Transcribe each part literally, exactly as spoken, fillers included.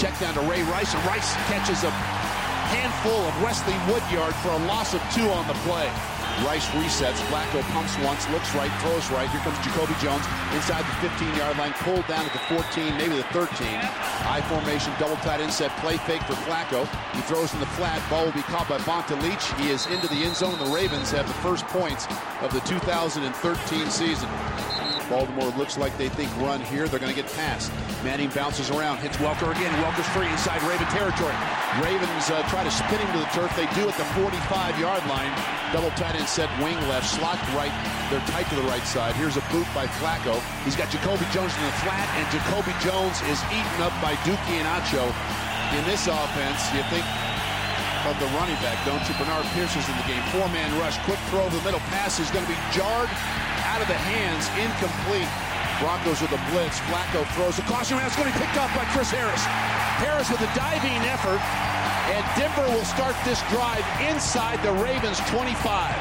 check down to Ray Rice, and Rice catches a handful of Wesley Woodyard for a loss of two on the play. Rice resets. Flacco pumps once, looks right, throws right. Here comes Jacoby Jones inside the fifteen-yard line, pulled down at the fourteen, maybe the thirteen. I formation, double tight end set, play fake for Flacco. He throws in the flat. Ball will be caught by Bonta Leach. He is into the end zone. The Ravens have the first points of the two thousand thirteen season. Baltimore looks like they think run here. They're going to get past. Manning bounces around, hits Welker again. Welker's free inside Raven territory. Ravens uh, try to spin him to the turf. They do at the forty-five-yard line. Double tight end set, wing left, slot right. They're tight to the right side. Here's a boot by Flacco. He's got Jacoby Jones in the flat, and Jacoby Jones is eaten up by Dookie and Acho. In this offense, you think of the running back, don't you? Bernard Pierce is in the game. Four-man rush, quick throw over the middle. Pass is going to be jarred out of the hands, incomplete. Broncos with a blitz. Flacco throws a caution round. It's going to be picked up by Chris Harris. Harris with a diving effort, and Denver will start this drive inside the Ravens twenty-five.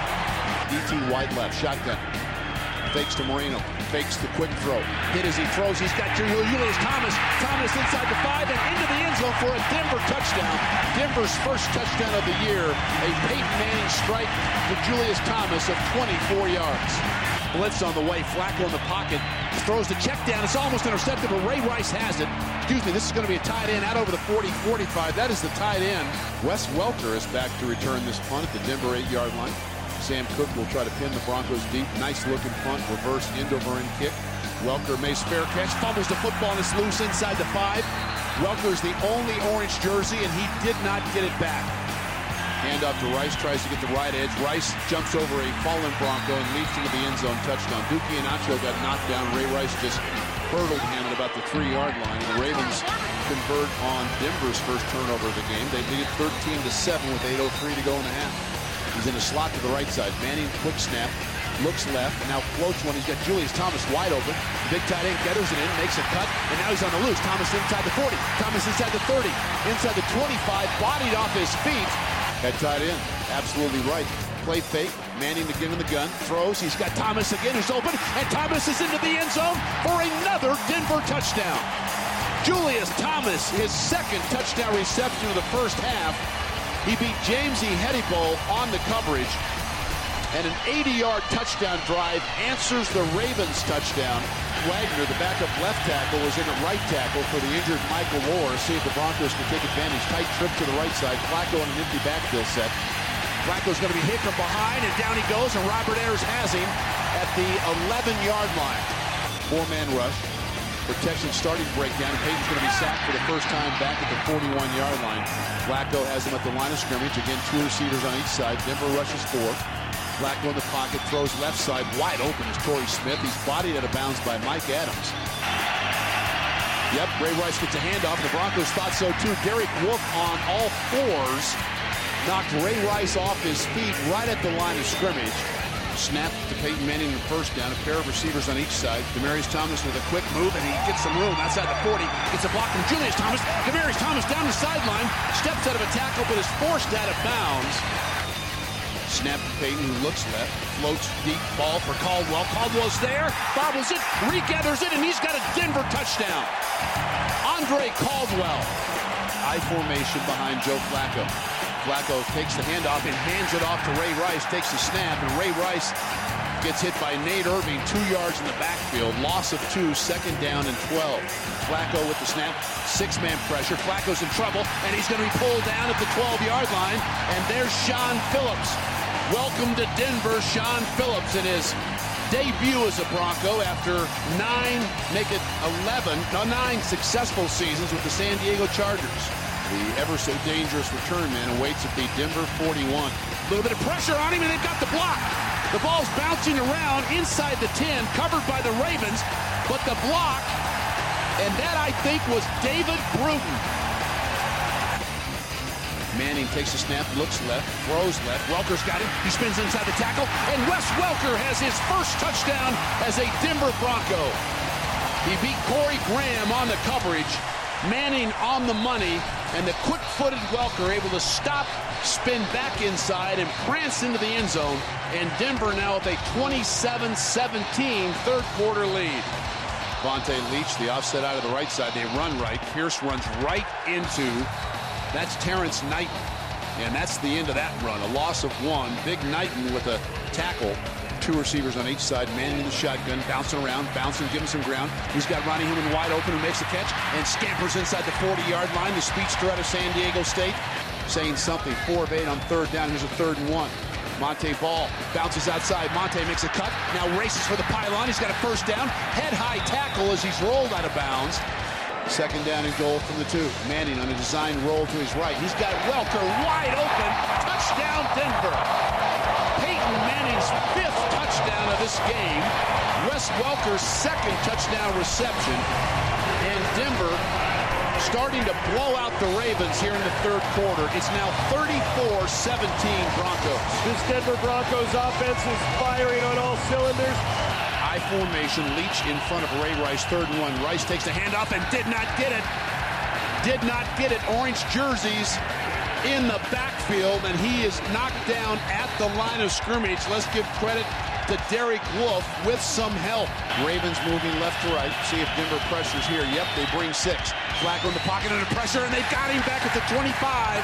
D T wide left, shotgun. Fakes to Moreno. Fakes the quick throw. Hit as he throws. He's got Julius Thomas. Thomas inside the five and into the end zone for a Denver touchdown. Denver's first touchdown of the year. A Peyton Manning strike to Julius Thomas of twenty-four yards. Blitz on the way. Flacco in the pocket. Throws the check down. It's almost intercepted, but Ray Rice has it. Excuse me, this is going to be a tight end out over the forty forty-five. That is the tight end. Wes Welker is back to return this punt at the Denver eight-yard line. Sam Cook will try to pin the Broncos deep. Nice looking punt, reverse end over end kick. Welker may spare catch, fumbles the football, and it's loose inside the five. Welker is the only orange jersey, and he did not get it back. Hand off to Rice, tries to get the right edge. Rice jumps over a fallen Bronco and leaps into the end zone touchdown. Dookie and Acho got knocked down. Ray Rice just hurdled him at about the three-yard line. And the Ravens convert on Denver's first turnover of the game. They lead thirteen to seven with eight oh three to go in the half. He's in a slot to the right side. Manning, quick snap, looks left, and now floats one. He's got Julius Thomas wide open. The big tight end gathers it in, makes a cut, and now he's on the loose. Thomas inside the forty. Thomas inside the thirty. Inside the twenty-five, bodied off his feet. That tight end, absolutely right. Play fake, Manning again in the gun, throws. He's got Thomas again, who's open, and Thomas is into the end zone for another Denver touchdown. Julius Thomas, his second touchdown reception of the first half. He beat Jamesy Hedibole on the coverage, and an eighty-yard touchdown drive answers the Ravens touchdown. Wagner, the backup left tackle, was in at right tackle for the injured Michael Moore. See if the Broncos can take advantage. Tight trip to the right side. Flacco on an empty backfield set. Flacco's going to be hit from behind, and down he goes, and Robert Ayers has him at the eleven-yard line. Four-man rush. Protection starting breakdown, and Peyton's going to be sacked for the first time back at the forty-one-yard line. Flacco has him at the line of scrimmage. Again, two receivers on each side. Denver rushes four. Flacco in the pocket, throws left side, wide open is Torrey Smith. He's bodied out of bounds by Mike Adams. Yep, Ray Rice gets a handoff. The Broncos thought so too. Derek Wolfe on all fours knocked Ray Rice off his feet right at the line of scrimmage. Snap to Peyton Manning the first down. A pair of receivers on each side. Demaryius Thomas with a quick move, and he gets some room outside the forty. Gets a block from Julius Thomas. Demaryius Thomas down the sideline. Steps out of a tackle, but is forced out of bounds. Snap to Peyton, who looks left. Floats deep ball for Caldwell. Caldwell's there. Bobbles it. Regathers it, and he's got a Denver touchdown. Andre Caldwell. I formation behind Joe Flacco. Flacco takes the handoff and hands it off to Ray Rice. Takes the snap, and Ray Rice gets hit by Nate Irving, two yards in the backfield. Loss of two, second down and twelve. Flacco with the snap, six-man pressure. Flacco's in trouble, and he's going to be pulled down at the twelve-yard line. And there's Sean Phillips. Welcome to Denver, Sean Phillips, in his debut as a Bronco after nine, make it eleven, no, nine successful seasons with the San Diego Chargers. The ever so dangerous return man awaits at the Denver forty-one. A little bit of pressure on him, and they've got the block. The ball's bouncing around inside the ten, covered by the Ravens, but the block, and that I think was David Bruton. Manning takes a snap, looks left, throws left. Welker's got him. He spins inside the tackle, and Wes Welker has his first touchdown as a Denver Bronco. He beat Corey Graham on the coverage. Manning on the money, and the quick-footed Welker able to stop, spin back inside, and prance into the end zone. And Denver now with a twenty-seven seventeen third-quarter lead. Javonte Leach, the offset out of the right side. They run right. Pierce runs right into, that's Terrence Knighton. And that's the end of that run. A loss of one. Big Knighton with a tackle. Two receivers on each side. Manning in the shotgun, bouncing around, bouncing, giving some ground. He's got Ronnie Hillman wide open, who makes the catch and scampers inside the forty-yard line. The speedster out of San Diego State saying something. Four of eight on third down. Here's a third and one. Monte Ball bounces outside. Monte makes a cut. Now races for the pylon. He's got a first down. Head-high tackle as he's rolled out of bounds. Second down and goal from the two. Manning on a design roll to his right. He's got Welker wide open. Touchdown, Denver. Peyton Manning's fifth touchdown of this game. Wes Welker's second touchdown reception. And Denver starting to blow out the Ravens here in the third quarter. It's now thirty-four seventeen Broncos. This Denver Broncos offense is firing on all cylinders. High formation, Leach in front of Ray Rice, third and one. Rice takes the handoff and did not get it. Did not get it. Orange jerseys in the backfield, and he is knocked down at the line of scrimmage. Let's give credit to Derek Wolfe with some help. Ravens moving left to right. See if Denver pressures here. Yep, they bring six. Flacco in the pocket under pressure, and they've got him back at the twenty-five.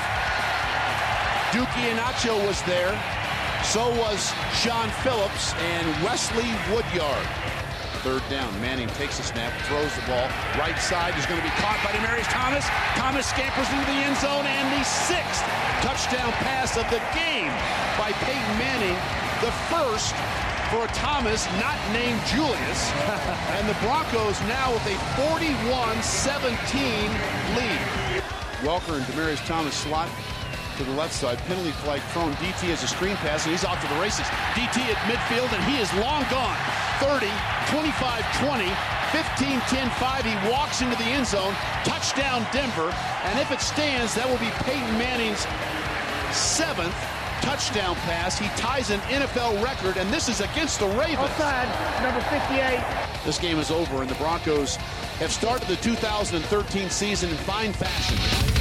Dookie Inacho was there. So was Sean Phillips and Wesley Woodyard. Third down. Manning takes a snap, throws the ball. Right side is going to be caught by Demaryius Thomas. Thomas scampers into the end zone, and the sixth touchdown pass of the game by Peyton Manning. The first for a Thomas not named Julius. And the Broncos now with a forty-one seventeen lead. Welker and Demaryius Thomas slot to the left side. Penalty flag thrown. D T has a screen pass, and he's off to the races. D T at midfield, and he is long gone. thirty, twenty-five, twenty, fifteen, ten, five. He walks into the end zone. Touchdown, Denver. And if it stands, that will be Peyton Manning's seventh touchdown pass. He ties an N F L record, and this is against the Ravens. Outside, number fifty-eight. This game is over, and the Broncos have started the two thousand thirteen season in fine fashion.